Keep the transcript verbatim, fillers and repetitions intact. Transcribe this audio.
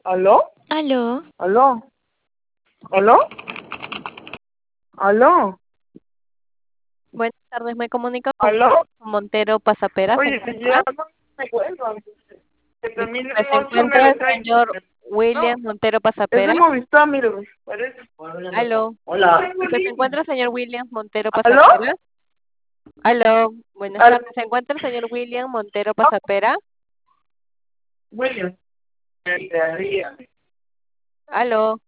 ¿Aló? Aló. ¿Aló? ¿Aló? ¿Aló? Buenas tardes, me comunico con ¿Aló? Montero Pasapera. ¿Se Oye, encuentra? ya no me cuelgan. Que termine Disculpe, en ¿se ocho encuentra nueve el seis. señor No, William Montero es de Pasapera? Movistar, mire, pues, parece. Aló. Hola. Disculpe, ¿se encuentra el señor William Montero ¿Aló? Pasapera? Aló. Buenas ¿Aló? tardes, ¿se encuentra el señor William Montero Pasapera? William. Aló.